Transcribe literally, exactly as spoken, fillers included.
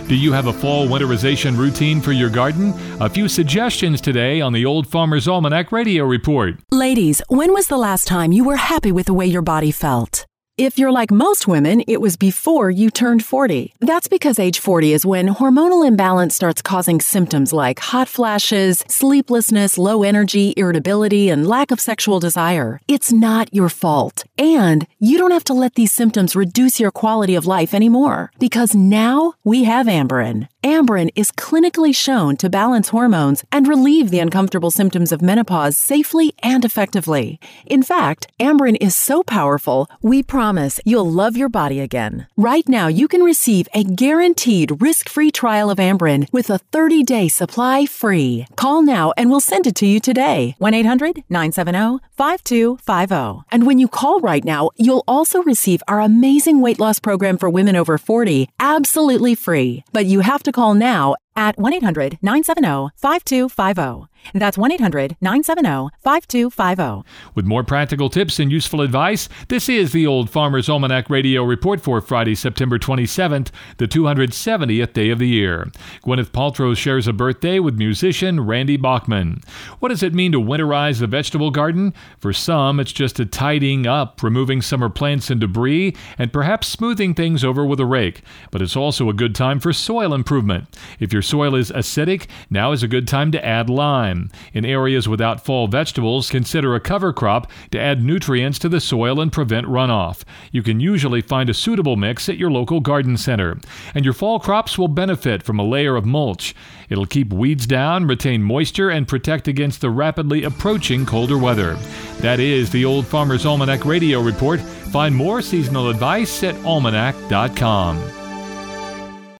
Do you have a fall winterization routine for your garden? A few suggestions today on the Old Farmer's Almanac Radio Report. Ladies, when was the last time you were happy with the way your body felt? If you're like most women, it was before you turned forty. That's because age forty is when hormonal imbalance starts causing symptoms like hot flashes, sleeplessness, low energy, irritability, and lack of sexual desire. It's not your fault. And you don't have to let these symptoms reduce your quality of life anymore, because now we have Amberen. Amberen is clinically shown to balance hormones and relieve the uncomfortable symptoms of menopause safely and effectively. In fact, Amberen is so powerful, we promise you'll love your body again. Right now, you can receive a guaranteed risk-free trial of Amberen with a thirty-day supply free. Call now and we'll send it to you today. one eight hundred nine seven zero five two five zero. And when you call right now, you'll also receive our amazing weight loss program for women over forty absolutely free. But you have to call now at one eight hundred nine seven zero five two five zero. That's one eight hundred nine seven zero five two five zero. With more practical tips and useful advice, this is the Old Farmer's Almanac Radio Report for Friday, September twenty-seventh, the two hundred seventieth day of the year. Gwyneth Paltrow shares a birthday with musician Randy Bachman. What does it mean to winterize the vegetable garden? For some, it's just a tidying up, removing summer plants and debris, and perhaps smoothing things over with a rake. But it's also a good time for soil improvement. If your soil is acidic, now is a good time to add lime. In areas without fall vegetables, consider a cover crop to add nutrients to the soil and prevent runoff. You can usually find a suitable mix at your local garden center. And your fall crops will benefit from a layer of mulch. It'll keep weeds down, retain moisture, and protect against the rapidly approaching colder weather. That is the Old Farmer's Almanac Radio Report. Find more seasonal advice at almanac dot com.